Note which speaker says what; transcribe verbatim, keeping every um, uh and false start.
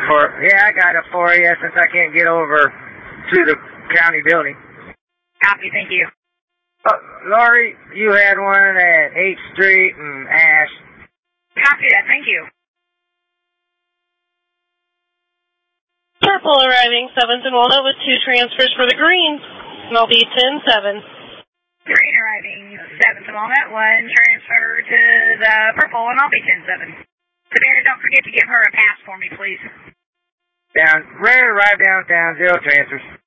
Speaker 1: For, yeah, I got it for you since I can't get over to the county building.
Speaker 2: Copy, thank you.
Speaker 1: Uh, Laurie, you had one at eighth Street and Ash.
Speaker 2: Copy that, thank you.
Speaker 3: Purple arriving seventh and Walnut with two transfers for the green. And I'll be ten seven.
Speaker 2: Green arriving seventh and Walnut, one transfer to the purple, and I'll be ten seven. Savannah, don't forget to give her a pass for me, please.
Speaker 1: Down, ready to arrive downtown, zero transfers.